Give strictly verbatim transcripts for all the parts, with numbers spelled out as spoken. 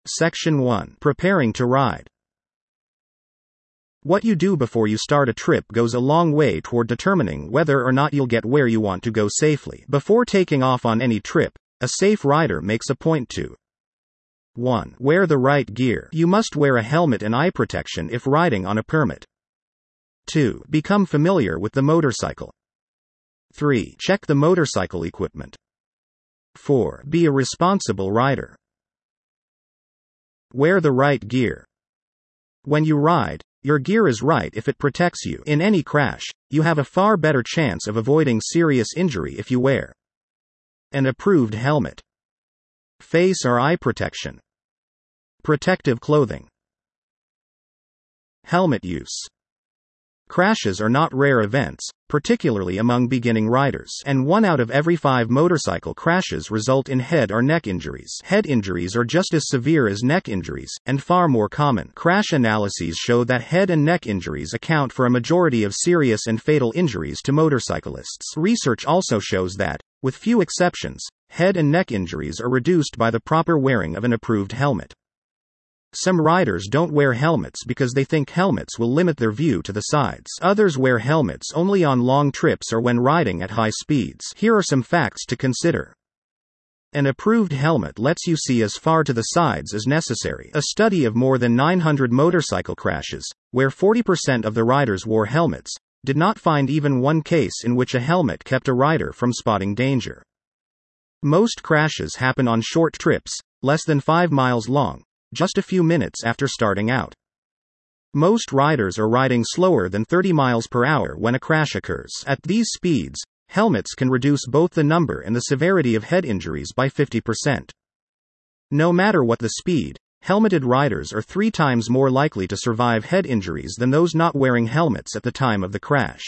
Section one. Preparing to ride. What you do before you start a trip goes a long way toward determining whether or not you'll get where you want to go safely. Before taking off on any trip, a safe rider makes a point to one. Wear the right gear. You must wear a helmet and eye protection if riding on a permit. two. Become familiar with the motorcycle. three. Check the motorcycle equipment. four. Be a responsible rider. Wear the right gear. When you ride, your gear is right if it protects you. In any crash, you have a far better chance of avoiding serious injury if you wear an approved helmet, face or eye protection, protective clothing. Helmet use. Crashes are not rare events, particularly among beginning riders, and one out of every five motorcycle crashes result in head or neck injuries. Head injuries are just as severe as neck injuries, and far more common. Crash analyses show that head and neck injuries account for a majority of serious and fatal injuries to motorcyclists. Research also shows that, with few exceptions, head and neck injuries are reduced by the proper wearing of an approved helmet. Some riders don't wear helmets because they think helmets will limit their view to the sides. Others wear helmets only on long trips or when riding at high speeds. Here are some facts to consider. An approved helmet lets you see as far to the sides as necessary. A study of more than nine hundred motorcycle crashes, where forty percent of the riders wore helmets, did not find even one case in which a helmet kept a rider from spotting danger. Most crashes happen on short trips, less than five miles long, just a few minutes after starting out. Most riders are riding slower than thirty miles per hour when a crash occurs. At these speeds, helmets can reduce both the number and the severity of head injuries by fifty percent. No matter what the speed, helmeted riders are three times more likely to survive head injuries than those not wearing helmets at the time of the crash.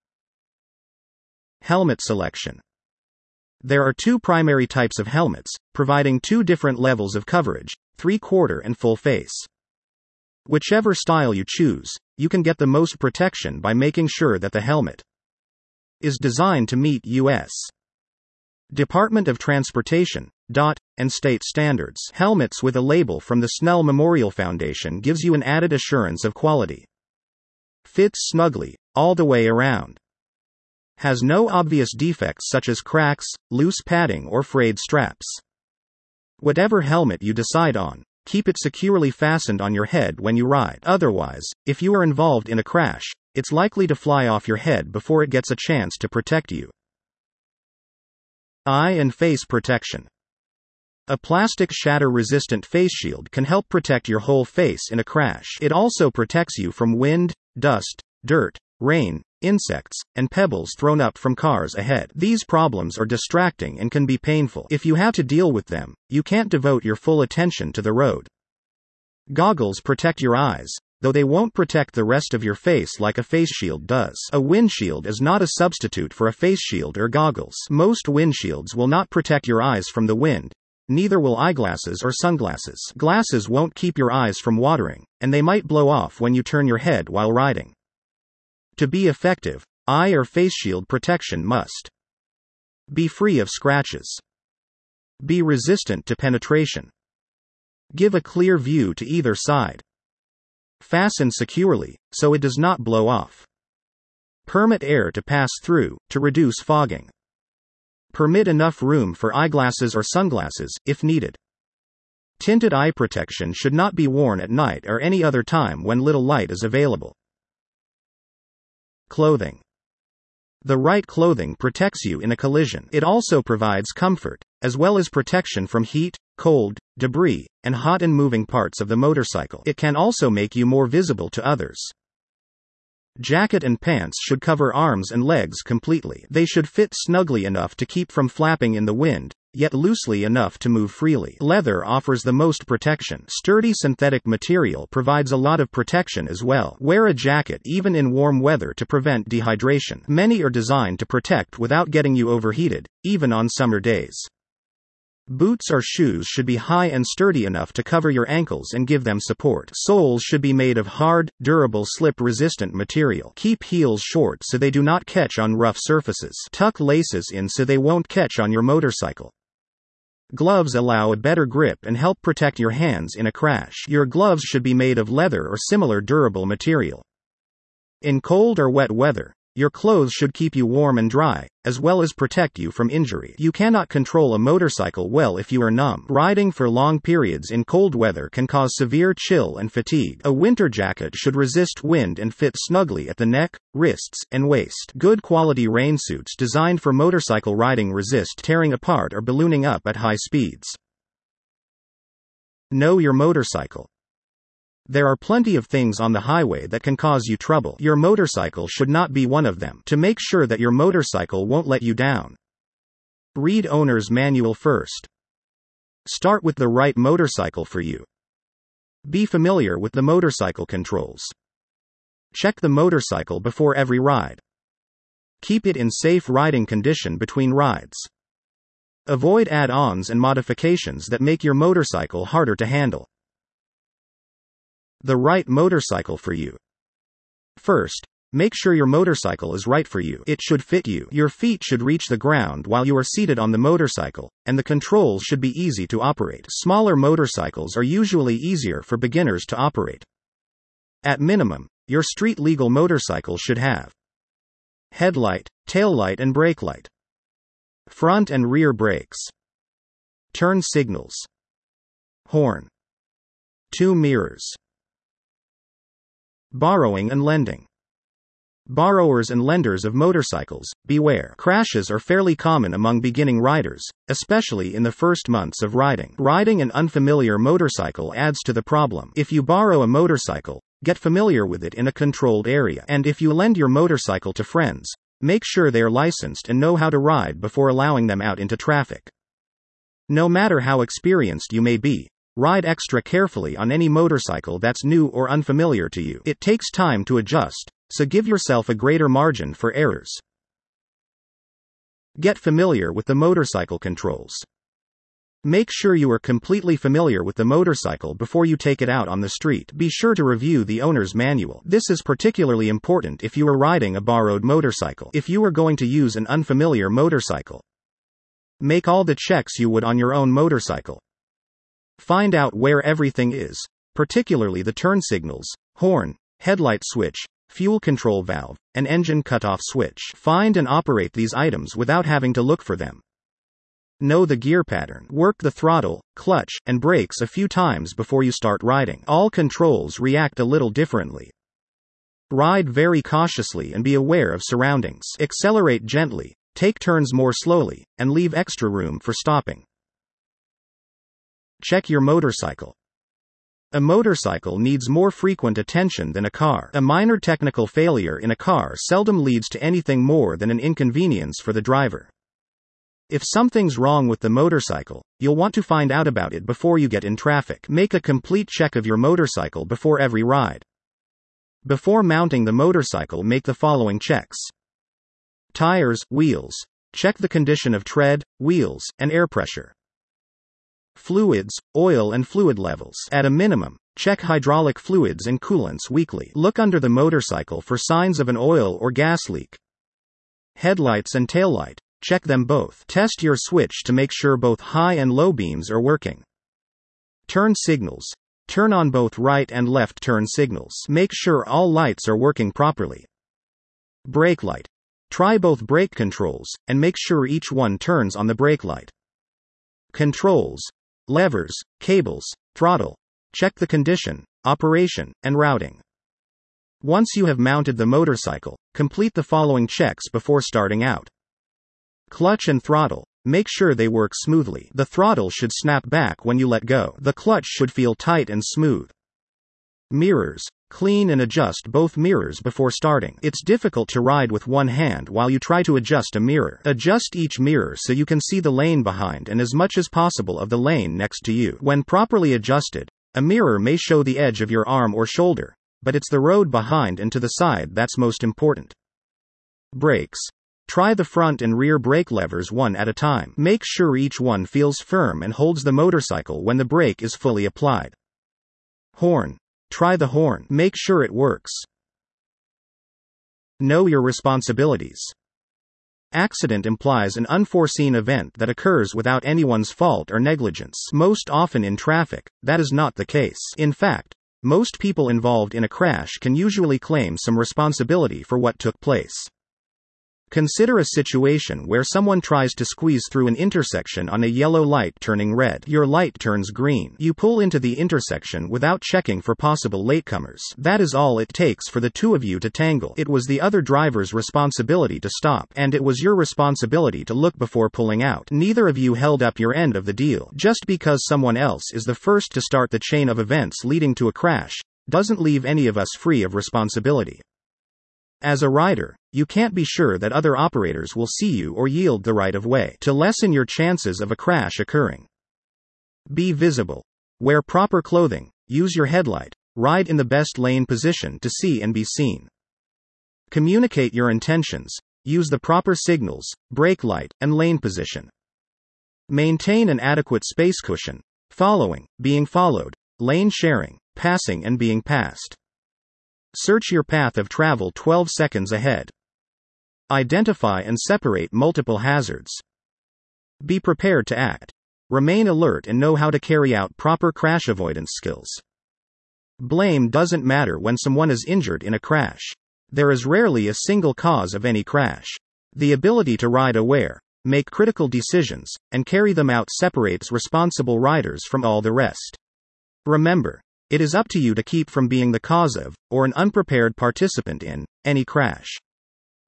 Helmet selection. There are two primary types of helmets, providing two different levels of coverage: three-quarter and full face. Whichever style you choose, you can get the most protection by making sure that the helmet is designed to meet U S Department of Transportation, D O T, and state standards. Helmets with a label from the Snell Memorial Foundation gives you an added assurance of quality. Fits snugly, all the way around. Has no obvious defects such as cracks, loose padding or frayed straps. Whatever helmet you decide on, keep it securely fastened on your head when you ride. Otherwise, if you are involved in a crash, it's likely to fly off your head before it gets a chance to protect you. Eye and face protection. A plastic shatter-resistant face shield can help protect your whole face in a crash. It also protects you from wind, dust, dirt, rain, insects, and pebbles thrown up from cars ahead. These problems are distracting and can be painful. If you have to deal with them, you can't devote your full attention to the road. Goggles protect your eyes, though they won't protect the rest of your face like a face shield does. A windshield is not a substitute for a face shield or goggles. Most windshields will not protect your eyes from the wind, neither will eyeglasses or sunglasses. Glasses won't keep your eyes from watering, and they might blow off when you turn your head while riding. To be effective, eye or face shield protection must be free of scratches, be resistant to penetration, give a clear view to either side, fasten securely, so it does not blow off, permit air to pass through, to reduce fogging, permit enough room for eyeglasses or sunglasses, if needed. Tinted eye protection should not be worn at night or any other time when little light is available. Clothing. The right clothing protects you in a collision. It also provides comfort, as well as protection from heat, cold, debris, and hot and moving parts of the motorcycle. It can also make you more visible to others. Jacket and pants should cover arms and legs completely. They should fit snugly enough to keep from flapping in the wind, yet loosely enough to move freely. Leather offers the most protection. Sturdy synthetic material provides a lot of protection as well. Wear a jacket even in warm weather to prevent dehydration. Many are designed to protect without getting you overheated, even on summer days. Boots or shoes should be high and sturdy enough to cover your ankles and give them support. Soles should be made of hard, durable, slip-resistant material. Keep heels short so they do not catch on rough surfaces. Tuck laces in so they won't catch on your motorcycle. Gloves allow a better grip and help protect your hands in a crash. Your gloves should be made of leather or similar durable material. In cold or wet weather, your clothes should keep you warm and dry, as well as protect you from injury. You cannot control a motorcycle well if you are numb. Riding for long periods in cold weather can cause severe chill and fatigue. A winter jacket should resist wind and fit snugly at the neck, wrists, and waist. Good quality rain suits designed for motorcycle riding resist tearing apart or ballooning up at high speeds. Know your motorcycle. There are plenty of things on the highway that can cause you trouble. Your motorcycle should not be one of them. To make sure that your motorcycle won't let you down, read owner's manual first. Start with the right motorcycle for you. Be familiar with the motorcycle controls. Check the motorcycle before every ride. Keep it in safe riding condition between rides. Avoid add-ons and modifications that make your motorcycle harder to handle. The right motorcycle for you. First, make sure your motorcycle is right for you. It should fit you. Your feet should reach the ground while you are seated on the motorcycle, and the controls should be easy to operate. Smaller motorcycles are usually easier for beginners to operate. At minimum, your street-legal motorcycle should have headlight, taillight and brake light, front and rear brakes, turn signals, horn, two mirrors. Borrowing and lending. Borrowers and lenders of motorcycles, beware. Crashes are fairly common among beginning riders, especially in the first months of riding. Riding an unfamiliar motorcycle adds to the problem. If you borrow a motorcycle, get familiar with it in a controlled area. And if you lend your motorcycle to friends, make sure they are licensed and know how to ride before allowing them out into traffic. No matter how experienced you may be, ride extra carefully on any motorcycle that's new or unfamiliar to you. It takes time to adjust, so give yourself a greater margin for errors. Get familiar with the motorcycle controls. Make sure you are completely familiar with the motorcycle before you take it out on the street. Be sure to review the owner's manual. This is particularly important if you are riding a borrowed motorcycle. If you are going to use an unfamiliar motorcycle, make all the checks you would on your own motorcycle. Find out where everything is, particularly the turn signals, horn, headlight switch, fuel control valve, and engine cutoff switch. Find and operate these items without having to look for them. Know the gear pattern. Work the throttle, clutch, and brakes a few times before you start riding. All controls react a little differently. Ride very cautiously and be aware of surroundings. Accelerate gently, take turns more slowly, and leave extra room for stopping. Check your motorcycle. A motorcycle needs more frequent attention than a car. A minor technical failure in a car seldom leads to anything more than an inconvenience for the driver. If something's wrong with the motorcycle, you'll want to find out about it before you get in traffic. Make a complete check of your motorcycle before every ride. Before mounting the motorcycle, make the following checks. Tires, wheels. Check the condition of tread, wheels, and air pressure. Fluids, oil and fluid levels. At a minimum, check hydraulic fluids and coolants weekly. Look under the motorcycle for signs of an oil or gas leak. Headlights and taillight. Check them both. Test your switch to make sure both high and low beams are working. Turn signals. Turn on both right and left turn signals. Make sure all lights are working properly. Brake light. Try both brake controls, and make sure each one turns on the brake light. Controls. Levers, cables, throttle. Check the condition, operation, and routing. Once you have mounted the motorcycle, complete the following checks before starting out. Clutch and throttle. Make sure they work smoothly. The throttle should snap back when you let go. The clutch should feel tight and smooth. Mirrors. Clean and adjust both mirrors before starting. It's difficult to ride with one hand while you try to adjust a mirror. Adjust each mirror so you can see the lane behind and as much as possible of the lane next to you. When properly adjusted, a mirror may show the edge of your arm or shoulder, but it's the road behind and to the side that's most important. Brakes. Try the front and rear brake levers one at a time. Make sure each one feels firm and holds the motorcycle when the brake is fully applied. Horn. Try the horn. Make sure it works. Know your responsibilities. Accident implies an unforeseen event that occurs without anyone's fault or negligence. Most often in traffic, that is not the case. In fact, most people involved in a crash can usually claim some responsibility for what took place. Consider a situation where someone tries to squeeze through an intersection on a yellow light turning red. Your light turns green. You pull into the intersection without checking for possible latecomers. That is all it takes for the two of you to tangle. It was the other driver's responsibility to stop, and it was your responsibility to look before pulling out. Neither of you held up your end of the deal. Just because someone else is the first to start the chain of events leading to a crash doesn't leave any of us free of responsibility. As a rider, you can't be sure that other operators will see you or yield the right of way. To lessen your chances of a crash occurring, be visible. Wear proper clothing, use your headlight, ride in the best lane position to see and be seen. Communicate your intentions, use the proper signals, brake light, and lane position. Maintain an adequate space cushion, following, being followed, lane sharing, passing and being passed. Search your path of travel twelve seconds ahead. Identify and separate multiple hazards. Be prepared to act. Remain alert and know how to carry out proper crash avoidance skills. Blame doesn't matter when someone is injured in a crash. There is rarely a single cause of any crash. The ability to ride aware, make critical decisions, and carry them out separates responsible riders from all the rest. Remember, it is up to you to keep from being the cause of, or an unprepared participant in, any crash.